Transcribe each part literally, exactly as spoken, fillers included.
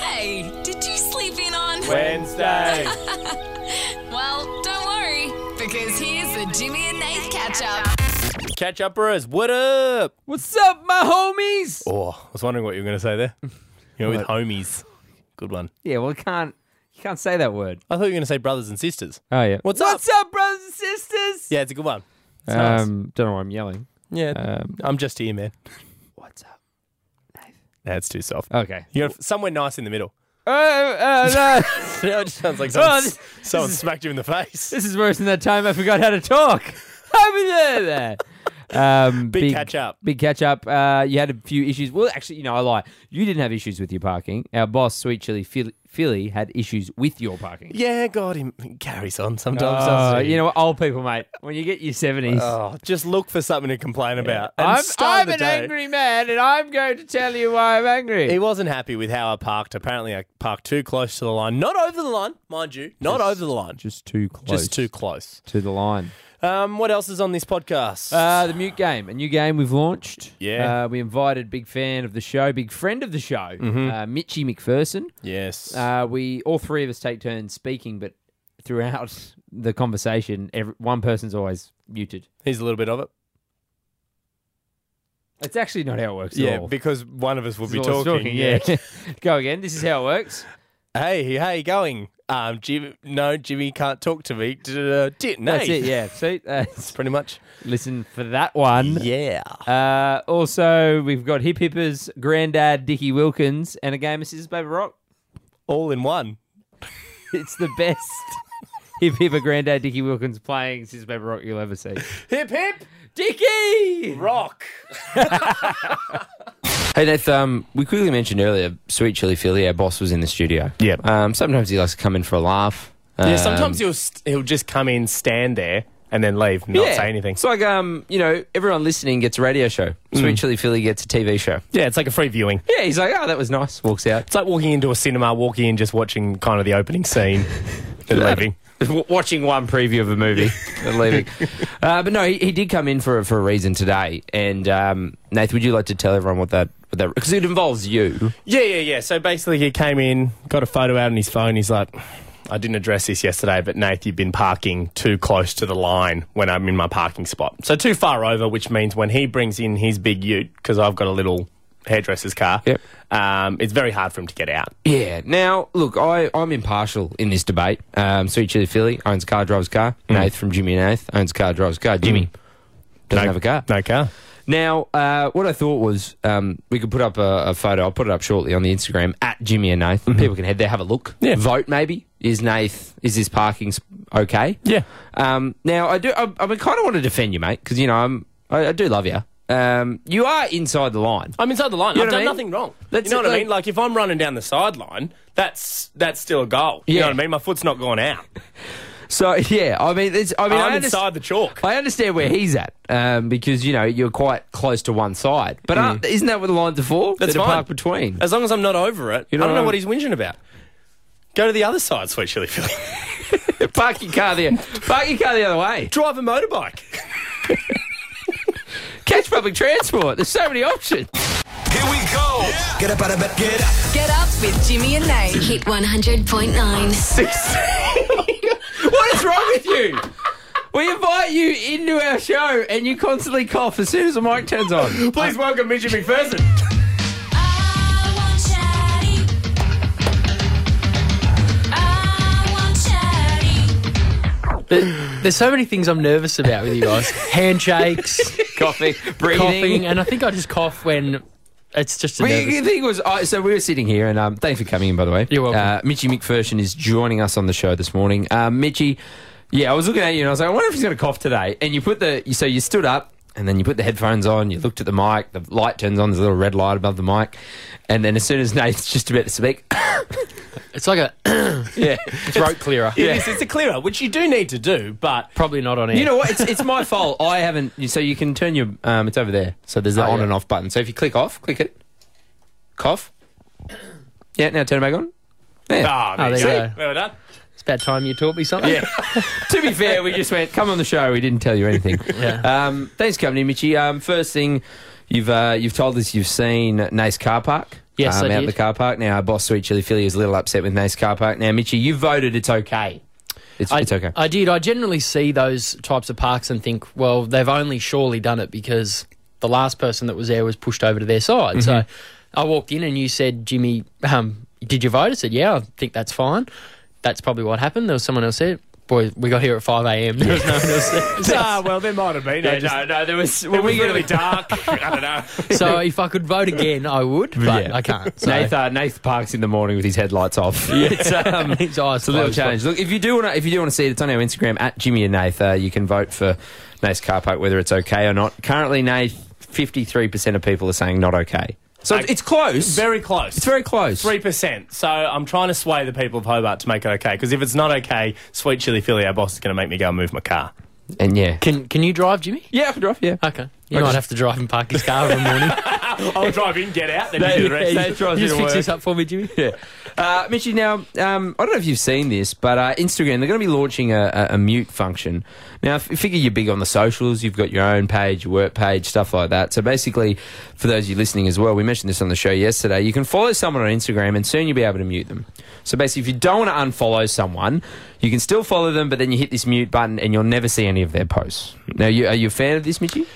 Hey, did you sleep in on Wednesday? Well, don't worry, because here's the Jimmy and Nath catch-up. Catch uppers, what up? What's up, my homies? Oh, I was wondering what you were going to say there. You know, with homies. Good one. Yeah, well, you can't, you can't say that word. I thought you were going to say brothers and sisters. Oh, yeah. What's up? What's up, brothers and sisters? Yeah, it's a good one. It's nice. Um, don't know why I'm yelling. Yeah, um, I'm just here, man. What's up? That's too soft. Okay. You got somewhere nice in the middle. Uh, uh, no. Yeah, it just sounds like someone, Oh, this- someone this is- smacked you in the face. This is worse than that time I forgot how to talk. How was that? Um, Big catch up. Big catch up. Uh, you had a few issues. Well, actually, you know, I lie. You didn't have issues with your parking. Our boss, Sweet Chili Philly, Philly had issues with your parking. Yeah, God, he carries on sometimes. Oh, doesn't he? you know what, old people, mate. When you get your seventies, Oh, just look for something to complain about. And I'm, start I'm the an day. angry man, and I'm going to tell you why I'm angry. He wasn't happy with how I parked. Apparently, I parked too close to the line. Not over the line, mind you. Not Just- over the line. Just too close. Just too close. to the line. Um, what else is on this podcast? Uh, the Mute Game, a new game we've launched. Yeah. Uh, we invited big fan of the show, big friend of the show, Mm-hmm. uh, Mitchie McPherson. yes. Uh, we all three of us take turns speaking, but throughout the conversation, every, one person's always muted. He's a little bit of it. It's actually not how it works Yeah, at all. because one of us will be It's always talking. yeah. Go again. This is how it works. Hey, how you going? Um, Jimmy, no, Jimmy can't talk to me. D- d- no. That's it. Yeah. See, uh, Pretty much. listen for that one. Yeah. Uh, also, we've got Hip Hippers, Grandad Dickie Wilkins, and a game of Scissors Paper Rock. All in one. It's the best Hip Hipper Grandad Dickie Wilkins playing Scissors Paper Rock you'll ever see. Hip hip. Dickie! Rock. Hey, Nath, um, we quickly mentioned earlier, Sweet Chili Philly, our boss, was in the studio. Yep. Um, sometimes he likes to come in for a laugh. Yeah, Um, sometimes he'll st- he'll just come in, stand there, and then leave, not yeah. say anything. It's like, um, you know, everyone listening gets a radio show. Sweet Chili Philly gets a T V show. Yeah, it's like a free viewing. Yeah, he's like, oh, that was nice. Walks out. It's like walking into a cinema, walking in, just watching kind of the opening scene, and leaving. W- Watching one preview of a movie and leaving. Uh, but no, he, he did come in for for a reason today. And um, Nath, would you like to tell everyone what that what that because it involves you? Yeah, yeah, yeah. So basically, he came in, got a photo out on his phone. He's like, I didn't address this yesterday, but Nath, you've been parking too close to the line when I'm in my parking spot. So too far over, which means when he brings in his big ute, because I've got a little hairdresser's car, Yep. um, it's very hard for him to get out. Yeah. Now, look, I, I'm impartial in this debate. Um, Sweet Chili Philly owns a car, drives a car. Nath from Jimmy and Nath owns a car, drives a car. Jimmy doesn't no, have a car. No car. Now, uh, what I thought was um, we could put up a, a photo. I'll put it up shortly on the Instagram at Jimmy and Nath. People can head there, have a look. Yeah. Vote maybe. Is Nath, is this parking sp- okay? Yeah. Um, now, I do. I, I kind of want to defend you, mate, because, you know, I'm, I, I do love you. Um, you are inside the line. I'm inside the line. You I've know done what I mean? nothing wrong. That's you know it, what I like- mean? Like, if I'm running down the sideline, that's that's still a goal. You Yeah. know what I mean? My foot's not gone out. So, yeah, I mean, it's, I mean, I'm I underst- inside the chalk. I understand where he's at um, because, you know, you're quite close to one side. But uh, isn't that what the lines are for? That's That are fine. parked between. As long as I'm not over it, You know I don't know what what I'm- he's whinging about. Go to the other side, Sweet Chili Philly. Park your car there. Park your car the other way. Drive a motorbike. Catch public transport. There's so many options. Here we go. Get up out of bed. Get up. Get up with Jimmy and Nath. Hit one hundred point nine. What is wrong with you? We invite you into our show and you constantly cough as soon as the mic turns on. Please welcome Mitchie McPherson. There's so many things I'm nervous about with you guys. Handshakes, Coughing, breathing. coughing, and I think I just cough when it's just a Well, nervous. the thing was, I so we were sitting here, and um, thanks for coming in, by the way. You're welcome. Uh, Mitchie McPherson is joining us on the show this morning. Um, Mitchie, yeah, I was looking at you, and I was like, I wonder if he's going to cough today. And you put the, so you stood up, and then you put the headphones on, you looked at the mic, the light turns on, there's a little red light above the mic, and then as soon as Nate's just about to speak, It's like a yeah, throat clearer. It is, it's a clearer, which you do need to do, but Probably not on air. You know what? It's it's my fault. I haven't. So you can turn your. Um, it's over there. So there's the Oh, on yeah. and off button. So if you click off, click it. Cough. Yeah. Now turn it back on. Yeah. ah, Oh, there you go. Well done. It's about time you taught me something. Yeah. To be fair, we just went. Come on the show. We didn't tell you anything. Yeah. Um, thanks for coming in, Mitchie. Um, first thing, you've uh, you've told us you've seen Nace Car Park. Yes, um, I out did. the car park. Now, our boss, Sweet Chili Philly, is a little upset with Nate's car park. Now, Mitchie, you voted it's okay. It's, I, it's okay. I did. I generally see those types of parks and think, well, they've only surely done it because the last person that was there was pushed over to their side. Mm-hmm. So I walked in and you said, Jimmy, um, did you vote? I said, yeah, I think that's fine. That's probably what happened. There was someone else said, boy, we got here at five a.m. There was no one else there. Ah, well, there might have been. Yeah, I just- no, no, there was... It When was we get really to dark. I don't know. So if I could vote again, I would, but Yeah. I can't. So. Nath, uh, Nath parks in the morning with his headlights off. It's, um, His eyes it's a little closed. challenge. Look, if you do want to, if you do want to see it, it's on our Instagram at Jimmy and Nath. Uh, you can vote for Nath's car park whether it's okay or not. Currently, Nath, fifty-three percent of people are saying not okay. So it's, it's close. Very close. It's very close. Three percent. So I'm trying to sway the people of Hobart to make it okay. Because if it's not okay, Sweet Chili Philly, our boss, is going to make me go and move my car. And yeah, Can Can you drive, Jimmy? yeah, I can drive. Yeah. Okay. You I might just- have to drive and park his car every morning. I'll drive in, get out, then They- you do the rest. they- drives You you just to fix work. this up for me, Jimmy. Yeah. Uh, Mitchie, now, um, I don't know if you've seen this, but uh, Instagram, they're going to be launching a, a, a mute function. Now, if you figure you're big on the socials, you've got your own page, your work page, stuff like that. So basically, for those of you listening as well, we mentioned this on the show yesterday, you can follow someone on Instagram and soon you'll be able to mute them. So basically, if you don't want to unfollow someone, you can still follow them, but then you hit this mute button and you'll never see any of their posts. Now, you, are you a fan of this, Mitchie?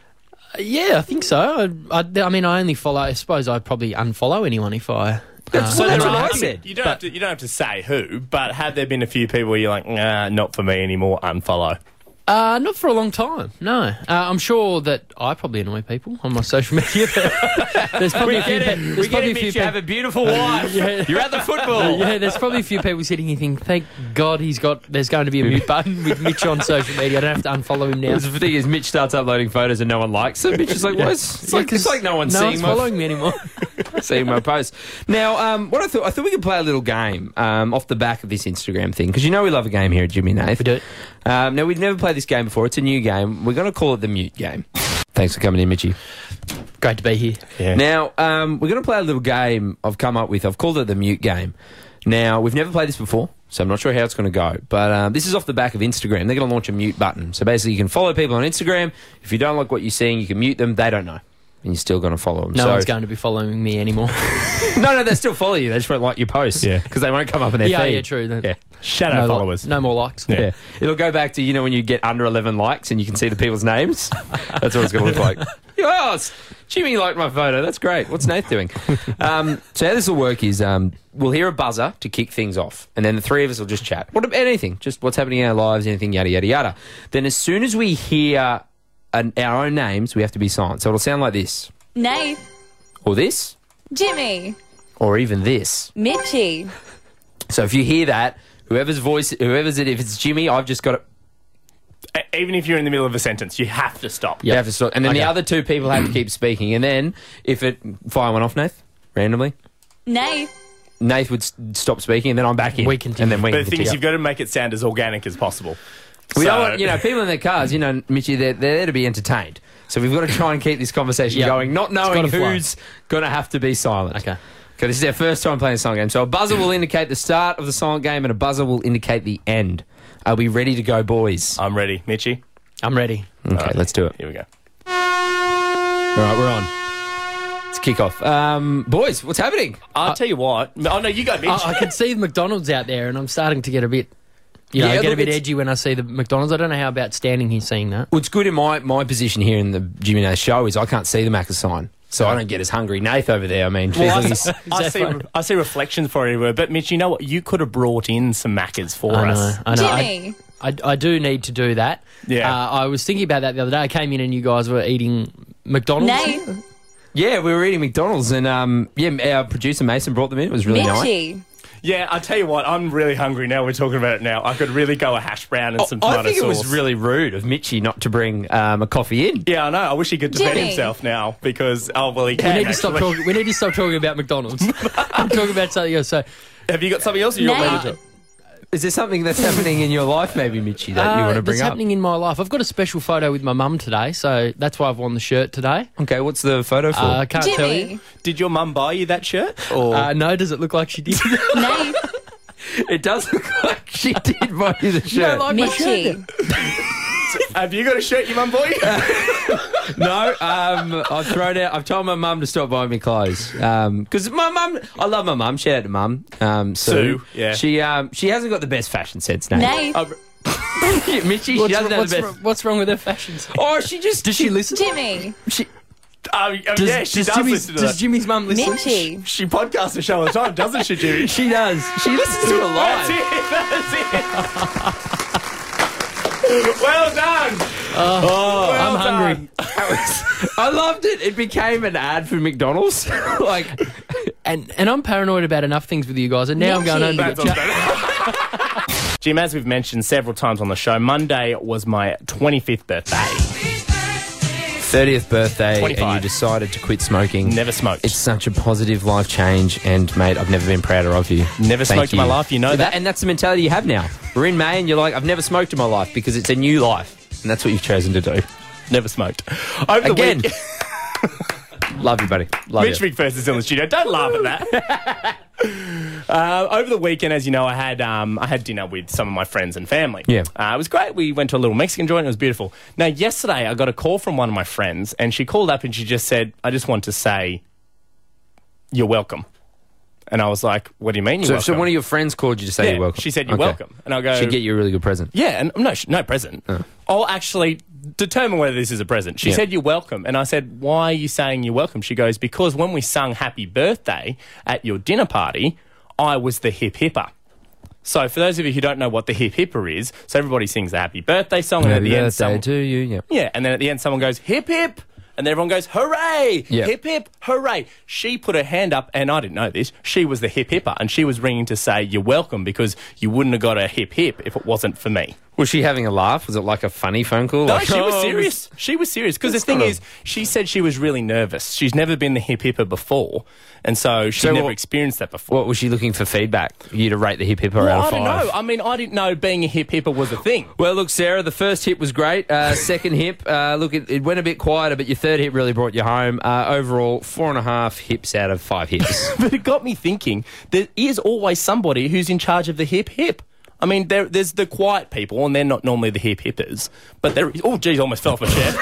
Yeah, I think so. I, I, I mean, I only follow. I suppose I'd probably unfollow anyone if I. That's- uh, so that's there what are- I said. You don't, have to, you don't have to say who, but have there been a few people where you're like, nah, not for me anymore, unfollow? Uh, not for a long time. No, uh, I'm sure that I probably annoy people on my social media. There's probably a few. pe- There's probably a few. pe- a beautiful wife. Yeah. You're at the football. Yeah, there's probably a few people sitting here thinking, thank God he's got. There's going to be a mute button with Mitch on social media. I don't have to unfollow him now. The thing is, Mitch starts uploading photos and no one likes it. Mitch is like, what? It's, it's, Yeah, like, 'cause it's like no one's no seeing one's my, following me anymore. seeing my posts. Now, um, what I thought, I thought we could play a little game um, off the back of this Instagram thing, because you know we love a game here at Jimmy and Nath. We do. Um, now, we've never played this game before. It's a new game. We're going to call it the mute game. Thanks for coming in, Mitchie. Great to be here. Yeah. Now, um, we're going to play a little game I've come up with. I've called it the mute game. Now, we've never played this before, so I'm not sure how it's going to go. But um, this is off the back of Instagram. They're going to launch a mute button. So basically, you can follow people on Instagram. If you don't like what you're seeing, you can mute them. They don't know. And you're still going to follow them. No so, one's going to be following me anymore. No, no, they still follow you. They just won't like your posts. Yeah. Because they won't come up in their yeah, feed. yeah, true. Then. Yeah. Shadow No, li- followers. no more likes. Yeah. Yeah. It'll go back to, you know, when you get under eleven likes and you can see the people's names. That's what it's going to look like. Oh, it's- Jimmy liked my photo. That's great. What's Nath doing? Um, so how this will work is um, we'll hear a buzzer to kick things off. And then the three of us will just chat. What about anything? Just what's happening in our lives, anything, yada, yada, yada. Then as soon as we hear an, our own names, we have to be silent. So it'll sound like this. Nath, Or this. Jimmy, Or even this. Mitchie. So if you hear that, whoever's voice, whoever's it, if it's Jimmy, I've just got to... E- Even if you're in the middle of a sentence, you have to stop. You have to stop. And then the Okay. other two people have to keep speaking. And then if it... Fire one off, Nath, randomly. Nath, Nath would s- stop speaking, and then I'm back in. We continue. And then we But can the thing is, continue. you've got to make it sound as organic as possible. We So- don't want, you know, people in their cars, you know, Mitchie, they're, they're there to be entertained. So we've got to try and keep this conversation Yeah. going, not knowing gotta flow. who's going to have to be silent. Okay. Okay, this is our first time playing a silent game. So a buzzer will indicate the start of the silent game, and a buzzer will indicate the end. Are we ready to go, boys? I'm ready. Mitchie? I'm ready. Okay, let's do it. Here we go. All right, we're on. Let's kick off. Um, boys, what's happening? I'll tell you what. Oh, no, you go, Mitch. I, I can see the McDonald's out there, and I'm starting to get a bit, you know, Yeah, get look, a bit it's- edgy when I see the McDonald's. I don't know how about standing here seeing that. What's good in my, my position here in the Jimmy Nath show is I can't see the Macca's sign. So I don't get as hungry. Nath over there, I mean, Well, I, geez, I, Is that see, fine? I see reflections for everywhere. But, Mitch, you know what? You could have brought in some Maccas for I know. us. I know. I, Jimmy. I, I do need to do that. Yeah. Uh, I was thinking about that the other day. I came in and you guys were eating McDonald's. Nath, yeah, we were eating McDonald's, and um, yeah, our producer Mason brought them in. It was really nice. Mitchie. Yeah, I tell you what, I'm really hungry now. We're talking about it now. I could really go a hash brown and some tomato I think it was sauce. really rude of Mitchie not to bring um, a coffee in. Yeah, I know. I wish he could defend Jimmy. himself now because, oh, well, he We can. need to stop actually. talking. We need to stop talking about McDonald's. I'm talking about something else. So, Have you got something else or you want me Nath. to? Is there something that's happening in your life, maybe, Mitchie, that you uh, want to bring that's up? happening in my life. I've got a special photo with my mum today, so that's why I've worn the shirt today. Okay, what's the photo for? Uh, I can't tell you. Jimmy. Did your mum buy you that shirt? Or Uh, no, does it look like she did? Nath, it does look like she did buy you the shirt. like my shirt. Mitchie. have you got a shirt your mum bought you? No, um, I've thrown out. I've told my mum to stop buying me clothes because my mum. I love my mum. Shout out to mum. Um, Sue. Sue, yeah. She um, she hasn't got the best fashion sense now. Nay. Mitchie, she What's, doesn't have what's, the wrong, best. what's wrong with her fashion sense? Oh, she just Does she listen? Jimmy. She, Um, um, yeah, she does Jimmy's, listen to does that. Jimmy's mum listen? Mitchie. She podcasts the show all the time, doesn't she, Jimmy? she does. She listens to it That's live. it. That's it. Well done. Oh, Well I'm hungry. done. I loved it. It became an ad for McDonald's. like, And and I'm paranoid about enough things with you guys, and now I'm going home to That's get all chat. better. Jim, as we've mentioned several times on the show, Monday was my twenty-fifth birthday. thirtieth birthday, and twenty-five. you decided to quit smoking. Never smoked. It's such a positive life change, and mate, I've never been prouder of you. Never Thank smoked in my you. life, you know that. And that's the mentality you have now. We're in May, and you're like, I've never smoked in my life because it's a new life, and that's what you've chosen to do. Never smoked. Over the Again. week- Love you, buddy. Love Mitch you. McPherson is in the studio. Don't laugh at that. uh, over the weekend, as you know, I had um, I had dinner with some of my friends and family. Yeah. Uh, it was great. We went to a little Mexican joint. It was beautiful. Now, yesterday, I got a call from one of my friends, and she called up and she just said, I just want to say, you're welcome. And I was like, what do you mean you're So, welcome? so one of your friends called you to say Yeah, you're welcome. she said, you're Okay. welcome. And I'll go, She'd get you a really good present. yeah, and no, sh- no present. I'll actually determine whether this is a present. She Yeah. said, you're welcome. And I said, why are you saying you're welcome? She goes, because when we sung happy birthday at your dinner party, I was the hip hipper. So for those of you who don't know what the hip hipper is, so everybody sings the happy birthday song, and at Happy the end, birthday someone, to you. Yeah. yeah, and then at the end, someone goes hip hip, and then everyone goes hooray, Yeah. hip hip, hooray. She put her hand up, and I didn't know this. She was the hip hipper, and she was ringing to say you're welcome because you wouldn't have got a hip hip if it wasn't for me. Was she having a laugh? Was it like a funny phone call? No, Like, she was "Oh, serious. She was serious because the That's thing not a- is, she said she was really nervous. She's never been the hip hipper before, and so she So never what- experienced that before. What was she looking for feedback? You to rate the hip hipper Well, out I of don't five? know. I mean, I didn't know being a hip hipper was a thing. Well, look, Sarah, the first hip was great. Uh, second hip, uh, look, it, it went a bit quieter, but your third hip really brought you home. Uh, overall, four and a half hips out of five hips. But it got me thinking. There is always somebody who's in charge of the hip hip. I mean, there, there's the quiet people, and they're not normally the hip hippers. But there is. Oh, geez, almost fell off my chair.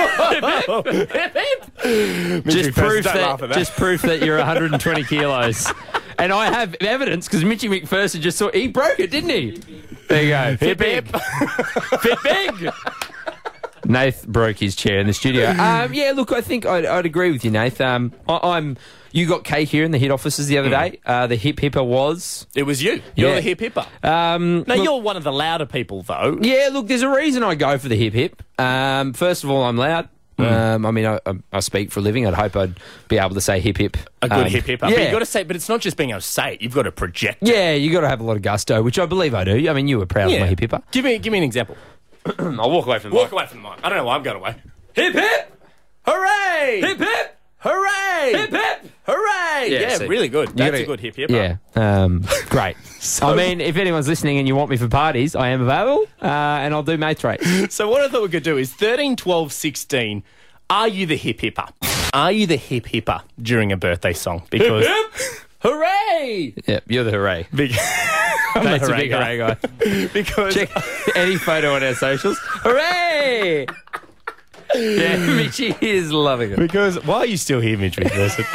hip hip. just proof don't that, laugh at that. just proof that you're one hundred twenty kilos. And I have evidence because Mitchie McPherson just saw he broke it, didn't he? There you go. Hip hip. Hip big. Nath broke his chair in the studio. Um, yeah, look, I think I'd, I'd agree with you, Nath. Um, I, I'm. You got cake here in the head offices the other day. Uh, the hip hipper was. It was you. You're Yeah. the hip hipper. Um, No, look- you're one of the louder people, though. Yeah, look, there's a reason I go for the hip hip. Um, first of all, I'm loud. Um, I mean, I, I, I speak for a living. I'd hope I'd be able to say hip hip. A good Um, hip hipper. Yeah. But you got to say, but it's not just being able to say it. You've got to project it. Yeah, you got to have a lot of gusto, which I believe I do. I mean, you were proud of my hip hipper. Give me, give me an example. I'll walk away from the Walk away from the mic. I don't know why I'm going away. Hip hip! Hooray! Hip hip! Hooray! Hip hip! Hooray! Yeah, Yeah, see. really good. You That's gotta- a good hip hipper. Yeah, um, great. I mean, if anyone's listening and you want me for parties, I am available, uh, and I'll do mates rates. So what I thought we could do is thirteen, twelve, sixteen. Are you the hip hipper? Are you the hip hipper during a birthday song? Because hooray! Yeah, you're the hooray. Big, I'm That's a hooray big guy. hooray guy. because Check any photo on our socials. Hooray! Yeah, Mitchie is loving it. Because why are you still here, Mitch McPherson?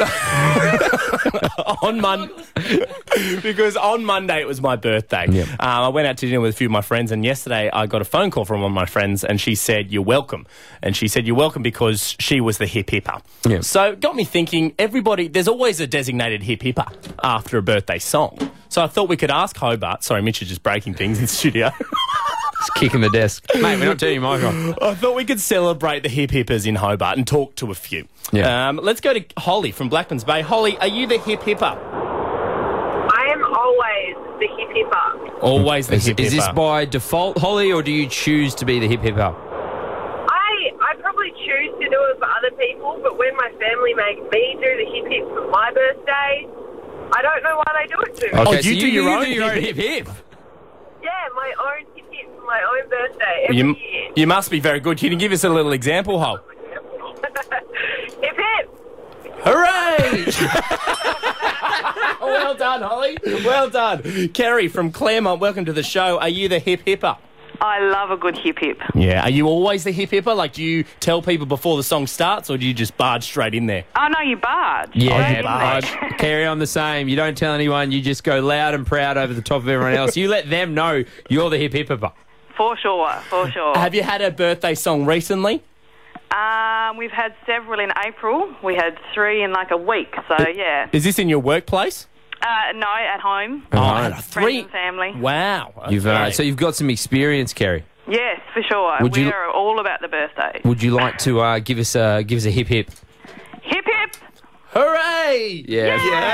on Mon- because on Monday it was my birthday. Yep. Um, I went out to dinner with a few of my friends, and yesterday I got a phone call from one of my friends, and she said, "You're welcome." And she said, "You're welcome," because she was the hip hipper. Yep. So it got me thinking. Everybody, there's always a designated hip hipper after a birthday song. So I thought we could ask Hobart. Sorry, Mitch is just breaking things in the studio. Just kicking the desk. Mate, we're not turning your mic on. I thought we could celebrate the hip hippers in Hobart and talk to a few. Yeah. Um, let's go to Holly from Blackmans Bay. Holly, are you the hip hipper? I am always the hip hipper. Always the Is, hip is hipper. this by default, Holly, or do you choose to be the hip hipper? I I probably choose to do it for other people, but when my family make me do the hip hip for my birthday, I don't know why they do it to me. Oh, Okay, you so do you, your you own do your own hip hip hip. Yeah, my own hip hip for my own birthday every You, year. you must be very good. Can you give us a little example, Hol? Hip hip! Hooray! well done, Holly. Well done. Kerry from Claremont, welcome to the show. Are you the hip hipper? I love a good hip hip. Yeah. Are you always the hip hipper? Like, do you tell people before the song starts, or do you just barge straight in there? Oh, no, you barge. Yeah, Straight in barge. there. Carrie, I'm the same. You don't tell anyone. You just go loud and proud over the top of everyone else. You let them know you're the hip hipper. For sure, for sure. Have you had a birthday song recently? Um, we've had several in April. We had three in like a week, so yeah. Is this in your workplace? Uh, no, at home. Oh, Right. Friends three. and family. Wow. You've uh, Okay. so you've got some experience, Kerry. Yes, for sure. Would we you- are all about the birthday. Would you like to uh, give us a give us a hip hip? Hip hip! Hooray! Yeah.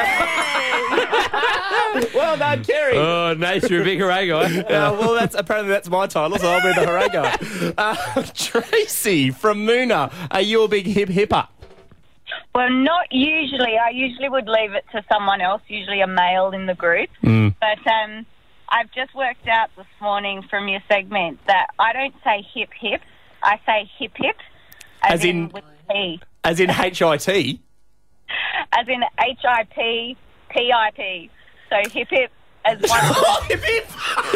Well done, Kerry. Oh, Nate, you're a big hooray guy. Uh, well, that's apparently that's my title, so I'll be the hooray guy. Uh, Tracy from Moona, are you a big hip hipper? Well, not usually. I usually would leave it to someone else, usually a male in the group. Mm. But um, I've just worked out this morning from your segment that I don't say hip hip. I say hip hip. As in- with P. As in H I T? As in H I P P I P. So hip hip as one. Hip hip!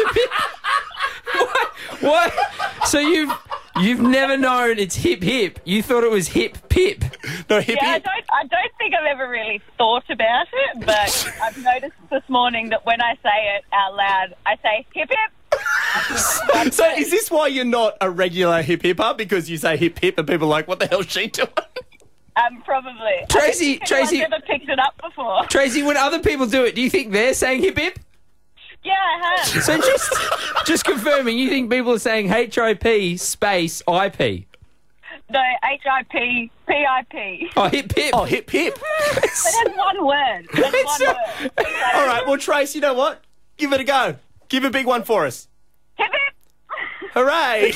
What? So you've you've never known it's hip hip. You thought it was hip pip. No, hip Yeah, I hip. don't, I don't think I've ever really thought about it, but I've noticed this morning that when I say it out loud, I say hip hip. So is this why you're not a regular hip hipper? Because you say hip hip and people are like, what the hell's she doing? Um, probably. Tracy- I don't think Tracy- anyone's ever picked it up before. Tracy, when other people do it, do you think they're saying hip hip? Yeah, I have. So just just confirming, you think people are saying H I P space I P? No, H I P P I P. Oh, hip hip. Oh, hip hip. But that's one word. That's one word. All right, well, Trace, you know what? Give it a go. Give a big one for us. Hip hip. Hooray!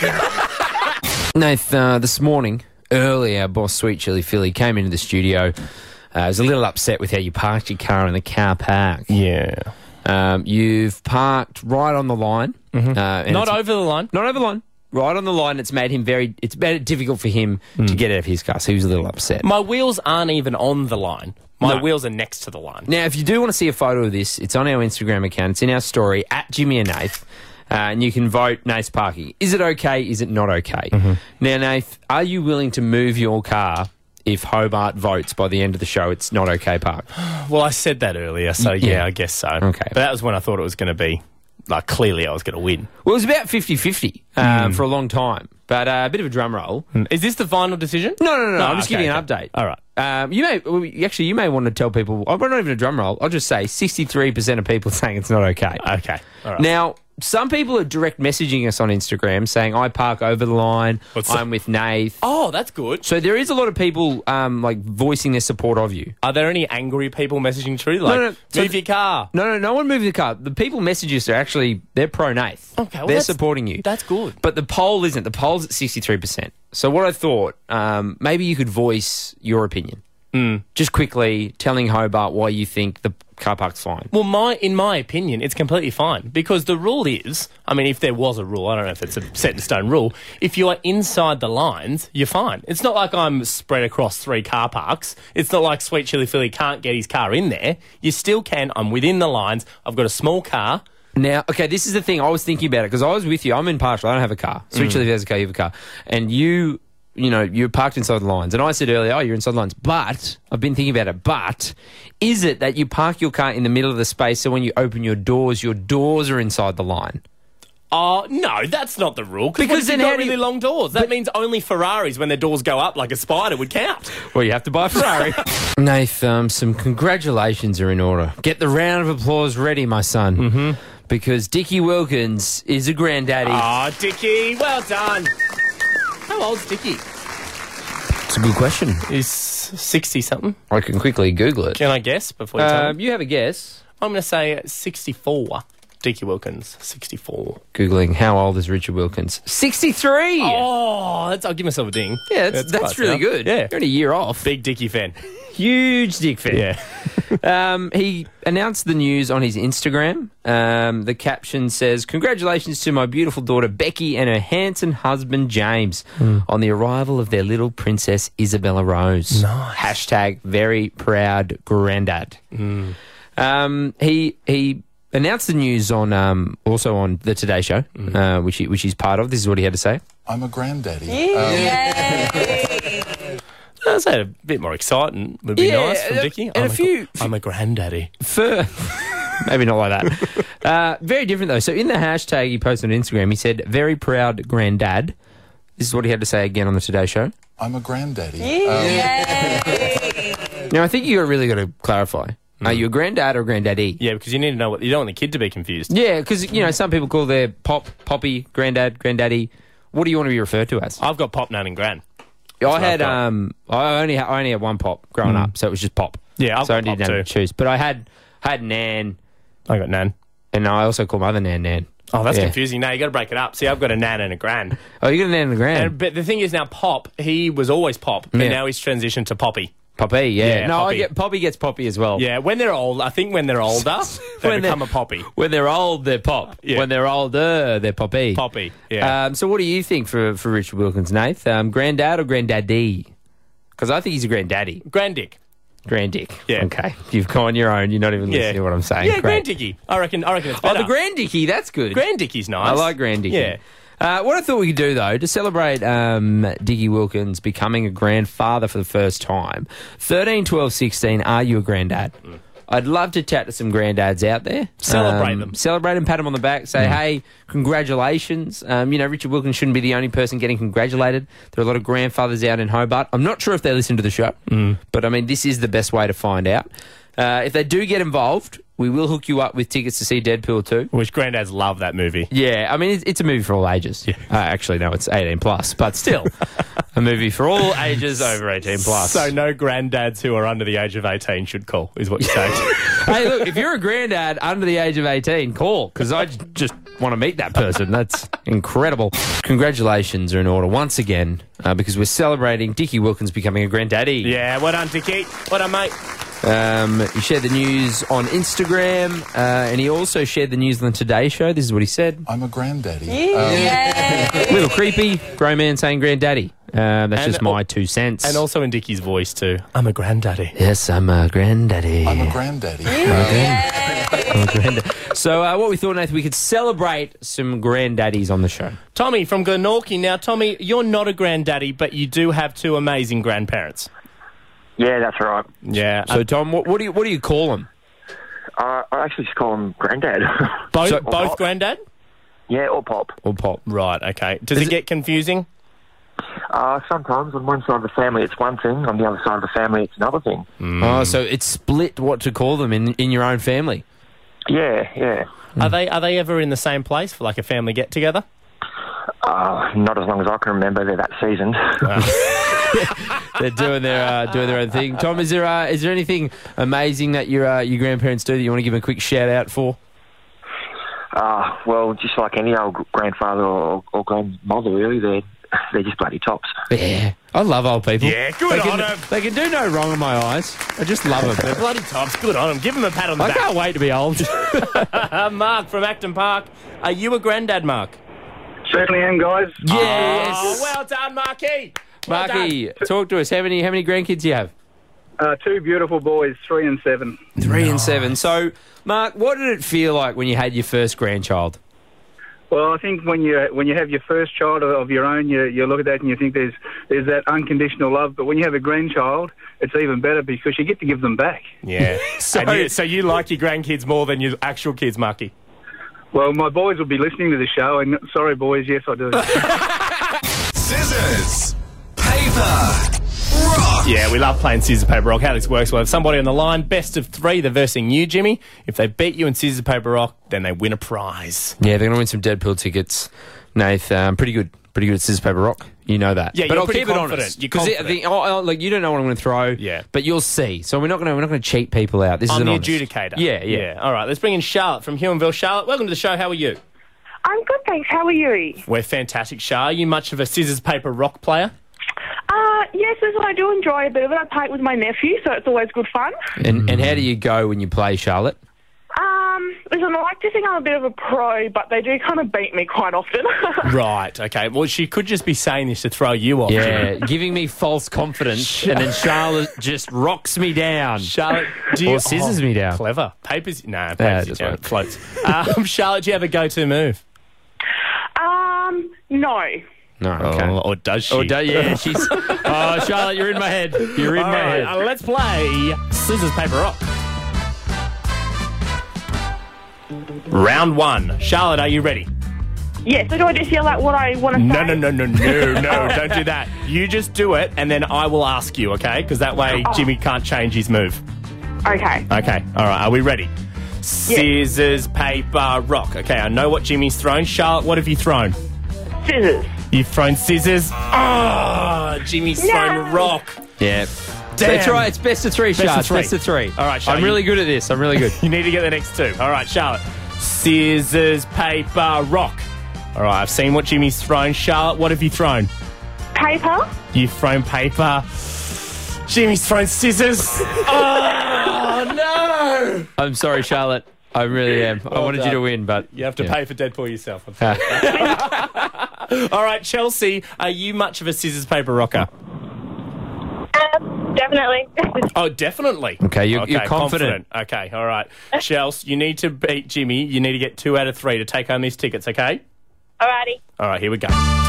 Nath, uh, this morning, early, our boss, Sweet Chili Philly, came into the studio. Uh, was a little upset with how you parked your car in the car park. Yeah. Um, you've parked right on the line. Uh, and Not it's- over the line. Not over the line. Right on the line. It's made him very. It's made it difficult for him to get out of his car. So he was a little upset. My wheels aren't even on the line. My No. wheels are next to the line. Now, if you do want to see a photo of this, it's on our Instagram account. It's in our story at Jimmy and Nath, uh, and you can vote Nath's parking. Is it okay? Is it not okay? Now, Nath, are you willing to move your car if Hobart votes by the end of the show it's not okay parked? Well, I said that earlier, so yeah, Yeah. I guess so. Okay. But that was when I thought it was going to be, like, clearly I was going to win. Well, it was about fifty-fifty um, for a long time, but uh, a bit of a drum roll. Is this the final decision? No, no, no, no. I'm just okay, giving you an okay. update. All right. Um, you may well, actually you may want to tell people. I'm not even a drum roll. I'll just say sixty-three percent of people saying it's not okay. Okay. All right. Now, some people are direct messaging us on Instagram saying I park over the line. What's I'm with Nath. Oh, that's good. So there is a lot of people um, like voicing their support of you. Are there any angry people messaging through? Like, no, no, so move your car. No, no, no one moving the car. The people messaging us are actually they're pro Nath. Okay, well, they're that's- supporting you. That's good. But the poll isn't. The poll's at sixty-three percent. So what I thought, um, maybe you could voice your opinion. Mm. Just quickly telling Hobart why you think the car park's fine. Well, my in my opinion, it's completely fine because the rule is, I mean, if there was a rule, I don't know if it's a set in stone rule, if you are inside the lines, you're fine. It's not like I'm spread across three car parks. It's not like Sweet Chili Philly can't get his car in there. You still can. I'm within the lines. I've got a small car. Now, okay, this is the thing. I was thinking about it because I was with you. I'm in Partial. I don't have a car. Sweet Mm. Chili has a car. You have a car. And you, you know, you're parked inside the lines. And I said earlier, oh, you're inside the lines. But, I've been thinking about it. But, is it that you park your car in the middle of the space so when you open your doors, your doors are inside the line? Oh, no, that's not the rule. Because Because then then how got do you- really long doors. That means only Ferraris, when their doors go up like a spider, would count. Well, you have to buy a Ferrari. Nath, um, some congratulations are in order. Get the round of applause ready, my son. Mm-hmm. Because Dickie Wilkins is a granddaddy. Oh, Dickie, well done. How old's Dickie? It's a good question. He's sixty-something. I can quickly Google it. Can I guess before you tell Um, me? you have a guess. I'm going to say sixty-four. Dickie Wilkins, sixty-four. Googling how old is Richard Wilkins? sixty-three! Oh, that's, I'll give myself a ding. Yeah, that's, that's, close really enough. good. Yeah. You're only a year off. Big Dickie fan. Huge dick fan. Yeah. um, he announced the news on his Instagram. Um, the caption says, "Congratulations to my beautiful daughter Becky and her handsome husband James on the arrival of their little princess Isabella Rose." Nice. Hashtag very proud granddad. Um, he he announced the news on um, also on the Today Show, Mm-hmm. uh, which he, which he's part of. This is what he had to say. I'm a granddaddy. I'd say a bit more exciting would be Yeah, nice from uh, Dickie. and I'm a few- gr- I'm a granddaddy. For maybe not like that. Uh, very different though. So in the hashtag he posted on Instagram, he said, "Very proud granddad." This is what he had to say again on the Today Show. I'm a granddaddy. Now I think you really got to clarify. Are you a granddad or a granddaddy? Yeah, because you need to know what you don't want the kid to be confused. Yeah, because you know some people call their pop, poppy, granddad, granddaddy. What do you want to be referred to as? I've got pop, nan, and gran. I had um, I only ha- I only had one pop growing up, so it was just pop. Yeah, I've so I got didn't pop have too. to choose. But I had had Nan, I got nan. and I also call my other Nan Nan. Oh, that's Yeah. confusing. No, you got to break it up. See, I've got a nan and a gran. Oh, you got a Nan and a Gran. And, but the thing is now, Pop, he was always Pop, but Yeah. now he's transitioned to Poppy. Poppy, yeah. Yeah, no, Poppy. I get Poppy gets Poppy as well. Yeah, when they're old, I think when they're older, they When become they're- a Poppy. When they're old, they're pop. Yeah. When they're older, they're Poppy. Poppy, yeah. Um, so what do you think for for Richard Wilkins, Nath? Um, granddad or granddaddy? Because I think he's a granddaddy. Grandick. Grandick. Yeah. Okay. You've gone your own. You're not even Yeah. listening to what I'm saying. Yeah, Great. Grandicky. I reckon, I reckon it's Oh, better. the Grandicky. That's good. Grandicky's nice. I like Grandicky. Yeah. Uh, what I thought we could do, though, to celebrate um, Dickie Wilkins becoming a grandfather for the first time, thirteen, twelve, sixteen, are you a granddad? Mm. I'd love to chat to some granddads out there. Celebrate Um, them. Celebrate them, pat them on the back, say, hey, congratulations. Um, you know, Richard Wilkins shouldn't be the only person getting congratulated. There are a lot of grandfathers out in Hobart. I'm not sure if they listen to the show, Mm. but I mean, this is the best way to find out. Uh, if they do get involved, we will hook you up with tickets to see Deadpool two. Which granddads love that movie. Yeah, I mean, it's, it's a movie for all ages. Yeah. Uh, actually, no, it's eighteen plus, but still, a movie for all ages over eighteen plus. So no granddads who are under the age of eighteen should call, is what you're saying. Hey, look, if you're a granddad under the age of eighteen, call, because I j- just want to meet that person. That's incredible. Congratulations are in order once again, uh, because we're celebrating Dickie Wilkins becoming a granddaddy. Yeah, well done, Dickie. Well done, mate. Um, he shared the news on Instagram, uh, and he also shared the news on the Today Show. This is what he said. I'm a granddaddy. A little creepy, grown man saying granddaddy. Uh, that's And- just my two cents. And also in Dickie's voice, too. I'm a granddaddy. Yes, I'm a granddaddy. I'm a granddaddy. I'm a granddaddy. So uh, what we thought, Nathan, we could celebrate some granddaddies on the show. Tommy from Glenorchy. Now, Tommy, you're not a granddaddy, but you do have two amazing grandparents. Yeah, that's right. Yeah. So, Tom, what, what do you what do you call them? Uh, I actually just call him Granddad. Both, So- both granddad? Yeah, or Pop. Or Pop. Right, okay. Does it, get confusing? Uh, sometimes on one side of the family it's one thing, on the other side of the family it's another thing. Oh, so it's split what to call them in in your own family. Yeah, yeah. Are they are they ever in the same place for like a family get together? Uh, not as long as I can remember. They're that seasoned. They're doing their uh, doing their own thing. Tom, is there uh, is there anything amazing that your uh, your grandparents do that you want to give them a quick shout out for? Uh, well, just like any old grandfather or, or grandmother, really, they're they're just bloody tops. Yeah, I love old people. Yeah, good they on can, 'em. They can do no wrong in my eyes. I just love them. They're bloody tops. Good on them. Give them a pat on the I back. can't wait to be old. Mark from Acton Park. Are you a granddad, Mark? Certainly am, guys. Yes. Oh, well done, Marky. Well Marky, done. talk to us. How many how many grandkids do you have? Uh, two beautiful boys, three and seven. Three and seven. So, Mark, what did it feel like when you had your first grandchild? Well, I think when you when you have your first child of, of your own, you you look at that and you think there's there's that unconditional love. But when you have a grandchild, it's even better because you get to give them back. Yeah. So- so, you, so you like your grandkids more than your actual kids, Marky? Well, my boys will be listening to the show, and sorry, boys, yes, I do. Scissors, paper, rock. Yeah, we love playing scissors, paper, rock. How this works, we'll have somebody on the line, best of three, they're versing you, Jimmy. If they beat you in scissors, paper, rock, then they win a prize. Yeah, they're going to win some Deadpool tickets. Nath, um, pretty good. Pretty good at scissors, paper, rock. You know that. Yeah, but you're I'll pretty keep it confident. honest. You're 'Cause confident. The, oh, oh, like, you don't know what I'm going to throw. Yeah. But you'll see. So we're not going to we're not going to cheat people out. This is I'm an the honest. adjudicator. Yeah, yeah. All right, let's bring in Charlotte from Huonville. Charlotte, welcome to the show. How are you? I'm good, thanks. How are you? We're fantastic, Char. Are you much of a scissors, paper, rock player? Uh, yes, this is what I do enjoy a bit of it. I play it with my nephew, so it's always good fun. And and how do you go when you play, Charlotte? Um, Listen, I like to think I'm a bit of a pro, but they do kind of beat me quite often. Right, okay. Well, she could just be saying this to throw you off. Yeah, giving me false confidence, and then Charlotte just rocks me down. Charlotte, do you... Or scissors oh, me down. Clever. Papers... No, Yeah, papers just down. won't. Floats. Um, Charlotte, do you have a go-to move? um, no. No, okay. Or, or does she? Or do, yeah, she's... Oh, Charlotte, you're in my head. You're in All my right, head. uh, let's play Scissors, Paper, Rock. Round one. Charlotte, are you ready? Yeah, so do I just yell out what I want to say? No, no, no, no, no, no. Don't do that. You just do it, and then I will ask you, okay? Because that way Oh. Jimmy can't change his move. Okay. Okay, all right. Are we ready? Scissors, paper, rock. Okay, I know what Jimmy's thrown. Charlotte, what have you thrown? Scissors. You've thrown scissors. Oh, Jimmy's No. thrown rock. Yeah. Damn. That's right. It's best of three, Best of Charlotte. three. Best of three. All right, Charlotte. I'm really good at this. I'm really good. You need to get the next two. All right, Charlotte. Scissors, paper, rock. All right, I've seen what Jimmy's thrown. Charlotte, what have you thrown? Paper. You've thrown paper. Jimmy's thrown scissors. Oh, no. I'm sorry, Charlotte. I really am. I Well wanted done. you to win, but... You have to yeah. pay for Deadpool yourself. I'm sorry. All right, Chelsea, are you much of a scissors, paper, rocker? Definitely. Oh, definitely. Okay, you're- you're confident. Okay, all right. Chelsea, you need to beat Jimmy. You need to get two out of three to take home these tickets, okay? Alrighty. All right, here we go.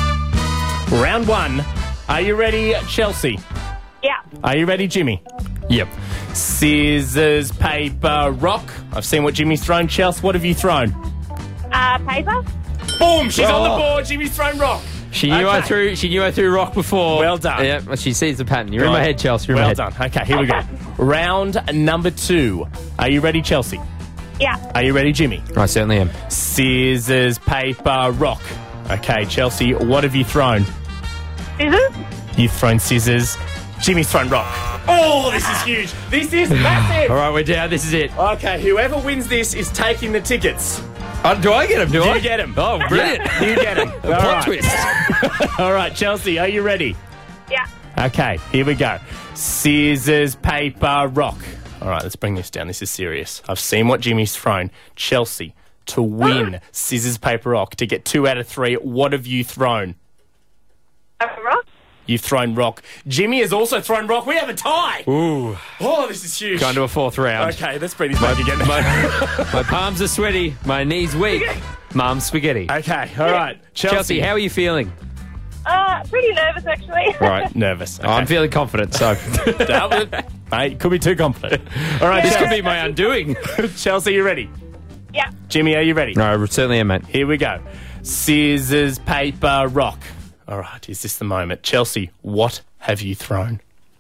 Round one. Are you ready, Chelsea? Yeah. Are you ready, Jimmy? Yep. Scissors, paper, rock. I've seen what Jimmy's thrown. Chelsea, what have you thrown? Uh, paper. Boom! She's on the Oh. board. Jimmy's thrown rock. She knew I Okay. threw. She knew I threw rock before. Well done. Yeah, well, she sees the pattern. You're in Right. my head, Chelsea. You're in Well my head. done. Okay, here we go. Round number two. Are you ready, Chelsea? Yeah. Are you ready, Jimmy? I certainly am. Scissors, paper, rock. Okay, Chelsea, what have you thrown? Scissors. You've thrown scissors. Jimmy's thrown rock. Oh, this is huge. This is massive. All right, we're down. This is it. Okay, whoever wins this is taking the tickets. Uh, do I get him? Do You I get him. Oh, brilliant! Yeah, you get him. A plot twist. All right, Chelsea, are you ready? Yeah. Okay, here we go. Scissors, paper, rock. All right, let's bring this down. This is serious. I've seen what Jimmy's thrown. Chelsea, to win scissors, paper, rock, to get two out of three, what have you thrown? A rock. You've thrown rock. Jimmy has also thrown rock. We have a tie. Ooh. Oh, this is huge. Going to a fourth round. Okay, let's bring this back again. My, my palms are sweaty. My knees weak. Mum's spaghetti. Okay, all right. Chelsea, Chelsea, how are you feeling? Uh, pretty nervous actually. Right, nervous. Okay. I'm feeling confident, so... That was- Mate, could be too confident. All right, this Chelsea. could be my undoing. Chelsea, you ready? Yeah. Jimmy, are you ready? No, I certainly am, mate. Here we go. Scissors, paper, rock. All right, is this the moment? Chelsea, what have you thrown?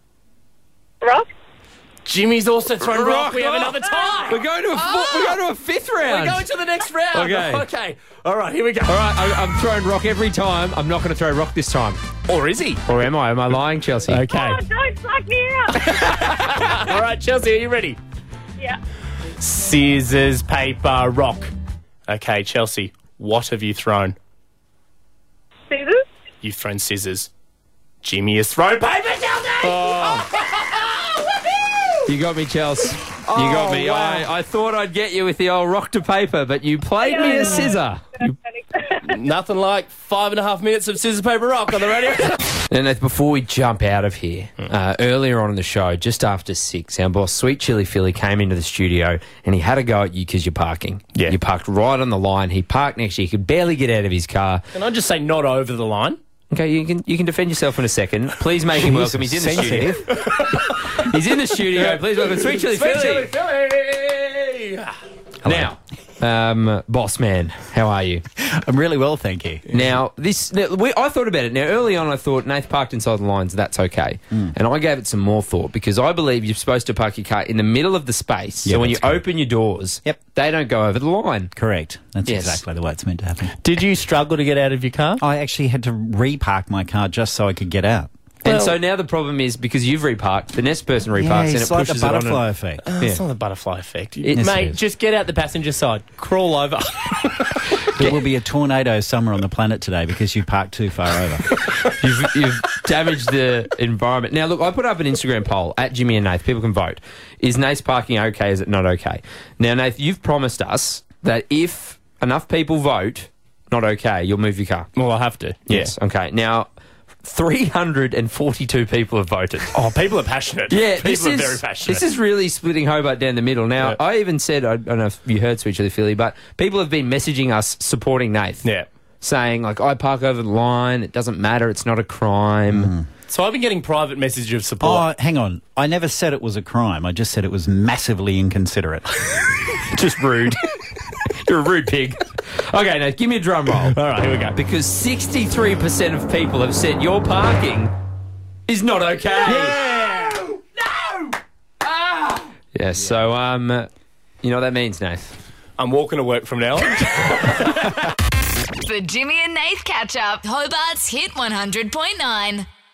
Rock. Jimmy's also thrown rock. Rock. We have Oh. another tie. We're going to a, fo- we're going to a fifth round. We're going to the next round. Okay. Okay. All right, here we go. All right, I, I'm throwing rock every time. I'm not going to throw rock this time. Or is he? Or am I? Am I lying, Chelsea? Okay. Oh, don't suck me out. All right, Chelsea, are you ready? Yeah. Scissors, paper, rock. Okay, Chelsea, what have you thrown? Scissors. You've thrown scissors. Jimmy has thrown paper, Chelsea! You got me, Chelsea. You got me. Oh, wow. I, I thought I'd get you with the old rock to paper, but you played me a scissor. You- Nothing like five and a half minutes of scissors, paper, rock on the radio. And Nath, before we jump out of here, uh, earlier on in the show, just after six, our boss, Sweet Chili Philly, came into the studio and he had a go at you because you're parking. Yeah. You parked right on the line. He parked next to you. He could barely get out of his car. Can I just say not over the line? Okay, you can you can defend yourself in a second. Please make him welcome. He's in the studio. He's in the studio. Please welcome Sweet Chili Sweet Philly. Chili Philly! Now, um, boss man, how are you? I'm really well, thank you. Now, this now, we, I thought about it. Now, early on, I thought Nath parked inside the lines. That's okay, Mm. and I gave it some more thought because I believe you're supposed to park your car in the middle of the space. Yeah, so when you that's correct. open your doors, Yep. they don't go over the line. Correct. That's Yes. exactly the way it's meant to happen. Did you struggle to get out of your car? I actually had to repark my car just so I could get out. And so now the problem is because you've reparked, the next person reparks Yeah, and it's it like pushes the it on. butterfly and- effect. Oh, Yeah. It's not the butterfly effect. It- Yes, Mate, it is. just get out the passenger side. Crawl over. There will be a tornado somewhere on the planet today because you parked too far over. you've, you've damaged the environment. Now, look, I put up an Instagram poll at Jimmy and Nath. People can vote. Is Nath's parking okay? Is it not okay? Now, Nath, you've promised us that if enough people vote, not okay, you'll move your car. Well, I'll have to. Yes. Okay. Now, three hundred forty-two people have voted. Oh, people are passionate. Yeah, people this are is, very passionate. This is really splitting Hobart down the middle. Now, Yeah. I even said, I don't know if you heard Switch of the Philly, but people have been messaging us supporting Nath. Yeah. Saying, like, I park over the line, it doesn't matter, it's not a crime. So I've been getting private messages of support. Oh, hang on. I never said it was a crime. I just said it was massively inconsiderate. Just rude. You're a rude pig. Okay, now give me a drum roll. All right, here we go. Because sixty-three percent of people have said your parking is not okay. Yeah. No! Ah! Yeah, so, um, you know what that means, Nath? I'm walking to work from now on. The Jimmy and Nath Catch Up, Hobart's Hit one hundred point nine.